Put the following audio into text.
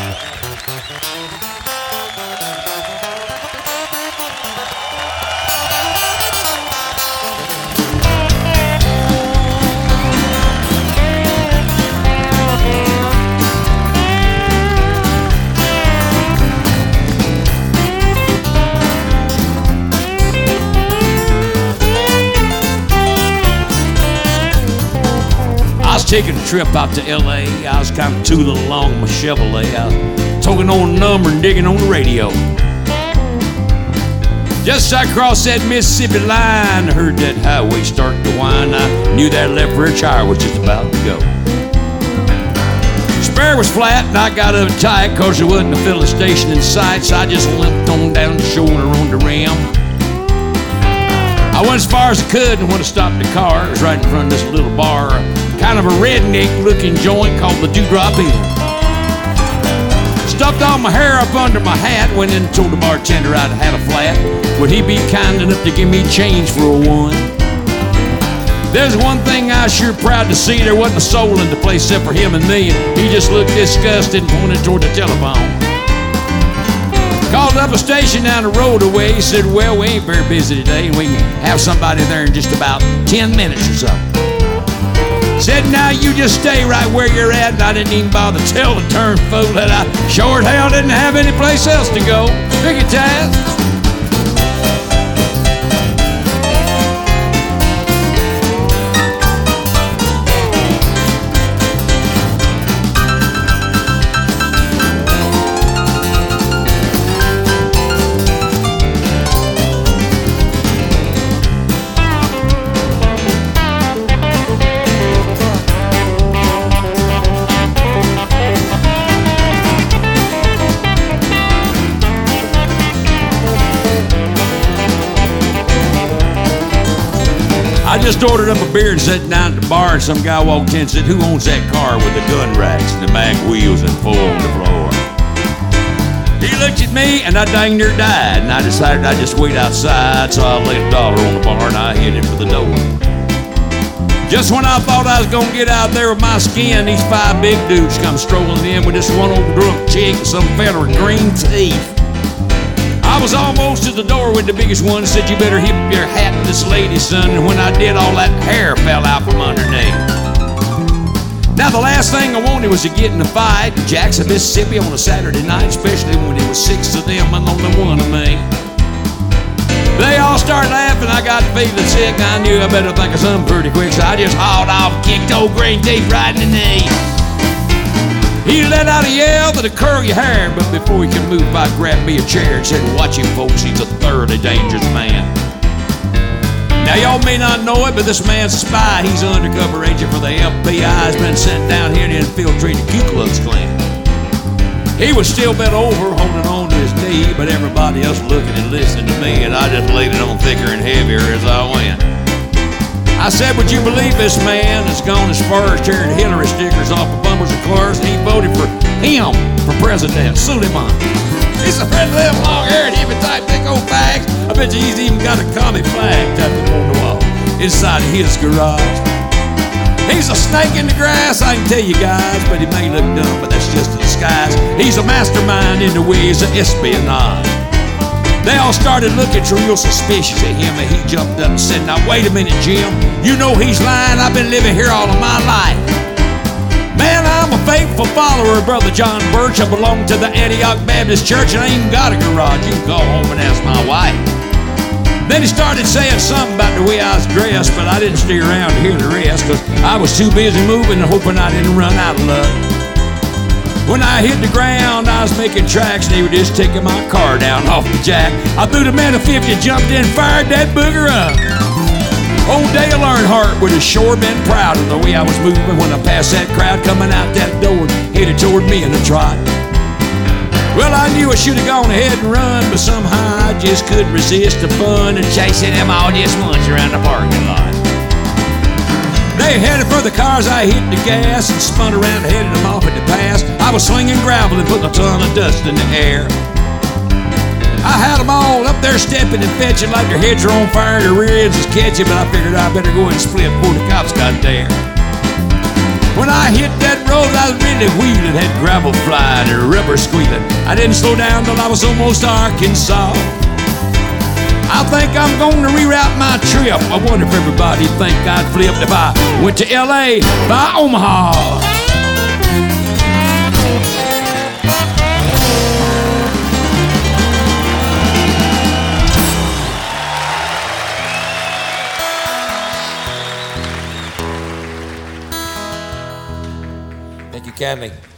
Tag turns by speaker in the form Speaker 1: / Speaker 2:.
Speaker 1: Taking a trip out to L.A. I was kind of tooling along in my Chevrolet. I was talking on a number and digging on the radio. Just as I crossed that Mississippi line, I heard that highway start to whine. I knew that left rear tire was just about to go. Spare was flat and I got uptight cause there wasn't a filling station in sight, so I just limped on down the shoulder on the rim. I went as far as I could and when I stopped the car, it was right in front of this little bar. Kind of a redneck-looking joint called the Dewdrop Inn. Stuffed all my hair up under my hat, went in and told the bartender I'd had a flat. Would he be kind enough to give me change for a one? There's one thing I was sure proud to see, there wasn't a soul in the place except for him and me. He just looked disgusted and pointed toward the telephone. Called up a station down the road away. He said, well, we ain't very busy today and we can have somebody there in just about 10 minutes or so. Said, now you just stay right where you're at, and I didn't even bother to tell the darn fool that I sure as hell didn't have any place else to go. Stick it, Taz. I just ordered up a beer and sat down at the bar, and some guy walked in and said, who owns that car with the gun racks and the mag wheels and full on the floor? He looked at me and I dang near died, and I decided I'd just wait outside, so I laid $1 on the bar and I headed for the door. Just when I thought I was gonna get out there with my skin, these 5 big dudes come strolling in with this one old drunk chick and some fella with green teeth. I was almost to the door when the biggest one said, you better hip your hat to this lady, son. And when I did, all that hair fell out from underneath. Now, the last thing I wanted was to get in a fight in Jackson, Mississippi on a Saturday night, especially when there was 6 of them and only 1 of me. They all started laughing. I got feeling sick. I knew I better think of something pretty quick, so I just hauled off, kicked old green teeth right in the knee. He let out a yell that'd curl your hair, but before he could move, I grabbed me a chair and said, watch him, folks, he's a thoroughly dangerous man. Now, y'all may not know it, but this man's a spy. He's an undercover agent for the FBI. He's been sent down here to infiltrate the Ku Klux Klan. He was still bent over, holding on to his knee, but everybody else looking and listening to me, and I just laid it on thicker and heavier as I went. I said, would you believe this man has gone as far as tearing Hillary stickers off of bumpers of cars, and he voted for him for president, Suleiman. He's a friend of them long-haired, hippie type, big old bags. I bet you he's even got a commie flag tattooed on the wall inside of his garage. He's a snake in the grass, I can tell you guys, but he may look dumb, but that's just a disguise. He's a mastermind in the ways of espionage. They all started looking real suspicious at him, and he jumped up and said, now wait a minute, Jim. You know he's lying. I've been living here all of my life. Man, I'm a faithful follower of Brother John Birch. I belong to the Antioch Baptist Church, and I ain't even got a garage. You can call home and ask my wife. Then he started saying something about the way I was dressed, but I didn't stay around to hear the rest, because I was too busy moving and hoping I didn't run out of luck. When I hit the ground, I was making tracks, and they were just taking my car down off the jack. I threw the man a 50, jumped in, fired that booger up. Old Dale Earnhardt would have sure been proud of the way I was moving when I passed that crowd coming out that door, headed toward me in a trot. Well, I knew I should have gone ahead and run, but somehow I just couldn't resist the fun of chasing them all just once around the parking lot. They headed for the cars, I hit the gas and spun around and headed them off at the pass. I was slinging gravel and putting a ton of dust in the air. I had them all up there stepping and fetching like their heads are on fire and their rear ends is catching, but I figured I better go ahead and split before the cops got there. When I hit that road, I was really wheeling, had gravel flying and rubber squealing. I didn't slow down till I was almost Arkansas. I think I'm gonna reroute my trip. I wonder if everybody think I'd flip if I went to LA by Omaha. Thank you kindly.